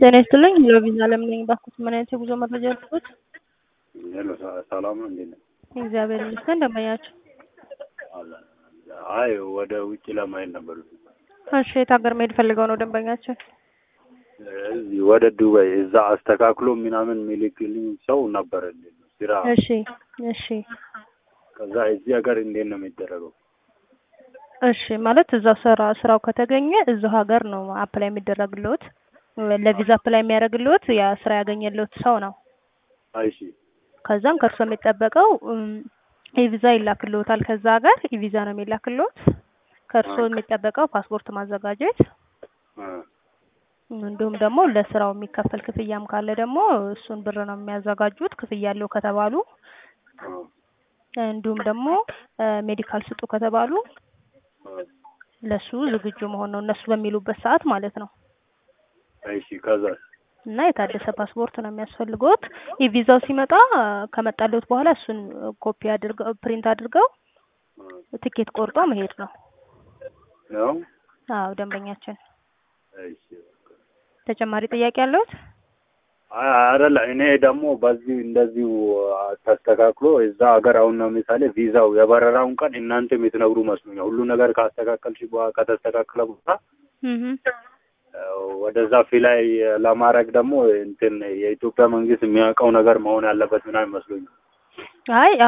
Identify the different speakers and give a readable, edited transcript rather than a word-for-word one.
Speaker 1: ጤና ይስጥልኝ ሎቪዝ አለም ነኝ። ባኩት ምን አይነት የጉዞ መረጃ አለዎት?
Speaker 2: ሄሎ ሰላም ነው እንዴ?
Speaker 1: እግዚአብሔር ይመስገን። እንደምናያችሁ?
Speaker 2: አይ ወደ ውጭ ለማየት ነበር።
Speaker 1: እሺ የት ሀገር መሄድ ፈልገው ነው ደንበኛችን?
Speaker 2: እዚህ ወደ ዱባይ እዛ አስተካክሎ ምናምን የሚልክልኝ ሰው ነበር እንዴ ስራ።
Speaker 1: እሺ እሺ።
Speaker 2: ከዛ እዚህ ሀገር እንዴት ነው የሚደረገው?
Speaker 1: እሺ ማለት እዛው ስራው ከተገኘ እዛው ሀገር ነው አፕላይ የሚደረግልዎት። ለቪዛ አፕላይ የሚያደርግልዎት ያ ስራ ያገኘልዎት ሰው ነው።
Speaker 2: አይሺ
Speaker 1: ከዛም ከርሶ የሚጠበቀው ቪዛ ይላክልዎታል። ከዛ ሀገር ቪዛ ነው የሚላክልዎት። ከርሶ የሚጠበቀው ፓስፖርት ማዘጋጀት፣ እንዲሁም ደግሞ ለስራው የሚከፈል ክፍያም ካለ ደግሞ እሱን ብር ነው የሚያዘጋጁት ክፍያ ያለው ከተባሉ። እንዲሁም ደግሞ ሜዲካል ስጡ ከተባሉ ለሱ ዝግጁ መሆን ነው እነሱ በሚሉበት ሰዓት ማለት ነው።
Speaker 2: እሺ ከዛ
Speaker 1: እና የታደሰ ፓስፖርት ነው የሚያስፈልገውት። የቪዛው ሲመጣ ከመጣልዎት በኋላ እሱን ኮፒ አድርገው ፕሪንት አድርገው ትኬት ቆርጦ መሄድ ነው።
Speaker 2: ነው?
Speaker 1: አዎ ደንበኛችን።
Speaker 2: እሺ
Speaker 1: ተጨማሪ ጥያቄ አለዎት?
Speaker 2: አይደለ እኔ ደግሞ በዚህ እንደዚሁ ተስተካክሎ እዛ ሀገር አሁን ነው ምሳሌ ቪዛው የበረራውን ቀን እናንተ የምትነግሩ መስሎኛል። ሁሉ ነገር ካስተካከልሽ በኋላ ከተስተካከለ በኋላ ወደዛ ፊላይ ለማድረግ ደግሞ እንትን የኢትዮጵያ መንግስት የሚያውቀው ነገር መሆን ያለበት ምናምን መስሎኛል።
Speaker 1: አይ